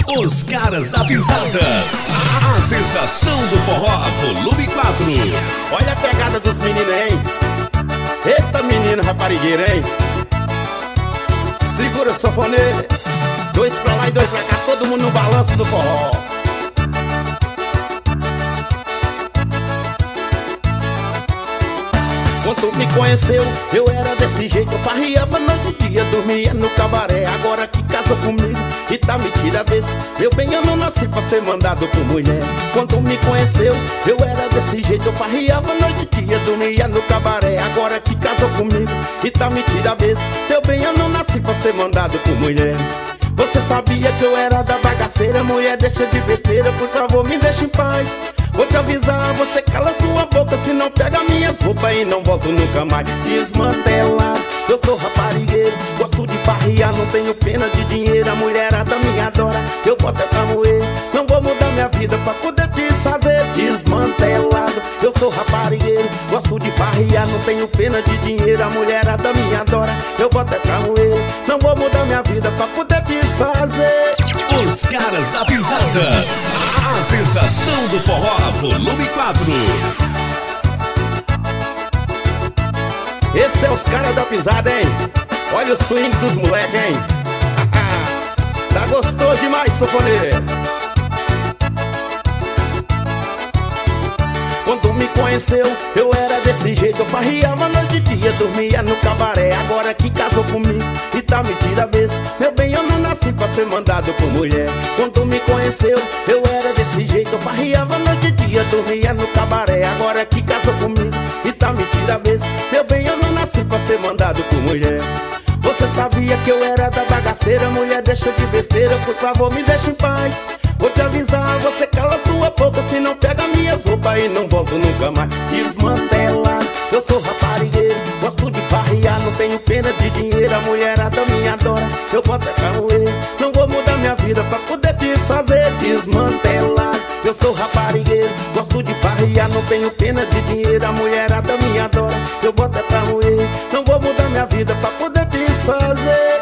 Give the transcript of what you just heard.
Os caras da pisada. A sensação do forró, volume 4. Olha a pegada dos meninos, hein? Eita menino raparigueira, hein? Segura o sanfoneiro. Dois pra lá e dois pra cá, todo mundo no balanço do forró. Quando tu me conheceu, eu era desse jeito. Eu farriava noite e dia, dormia no cabaré. Agora que casou comigo e tá metida a besta. Meu bem, eu não nasci pra ser mandado por mulher. Quando tu me conheceu, eu era desse jeito. Eu farriava noite e dia, dormia no cabaré. Agora que casou comigo e tá metida a besta. Meu bem, eu não nasci pra ser mandado por mulher. Você sabia que eu era da bagaceira? Mulher, deixa de besteira, por favor, me deixa em paz. Vou te avisar, você cala sua boca, se não pega minhas roupas e não volto nunca mais. Desmantelado, eu sou raparigueiro, gosto de farriar, não tenho pena de dinheiro. A mulherada me adora, eu boto é pra moer. Não vou mudar minha vida pra poder te fazer. Desmantelado, eu sou raparigueiro, gosto de farriar, não tenho pena de dinheiro. A mulherada me adora, eu boto é pra moer. Não vou mudar minha vida pra poder te fazer. Os caras da pisada. A sensação do forró, volume 4. Esse é os caras da pisada, hein? Olha o swing dos moleques, hein? Tá gostoso demais, sanfoneiro. Quando me conheceu, eu era desse jeito. Eu farriava noite e dia, dormia no cabaré. Agora que casou comigo e tá metida a besta. Meu bem, eu não nasci pra ser mandado por mulher. Quando me conheceu, eu era desse jeito. Eu farriava noite e dia, dormia no cabaré. Agora que casou comigo e tá metida a besta. Meu bem, eu não nasci pra ser mandado por mulher. Você sabia que eu era da bagaceira? Mulher, deixa de besteira, por favor, me deixa em paz. Vou te avisar, você cala sua boca, se não pega minhas roupas e não volto nunca mais. Desmantelado, eu sou raparigueiro, gosto de farriar, não tenho pena de dinheiro. A mulherada me adora, eu boto é pra moer. Não vou mudar minha vida pra poder te fazer. Desmantelado, eu sou raparigueiro, gosto de farriar, não tenho pena de dinheiro. A mulherada me adora, eu boto é pra moer. Não vou mudar minha vida pra poder te fazer.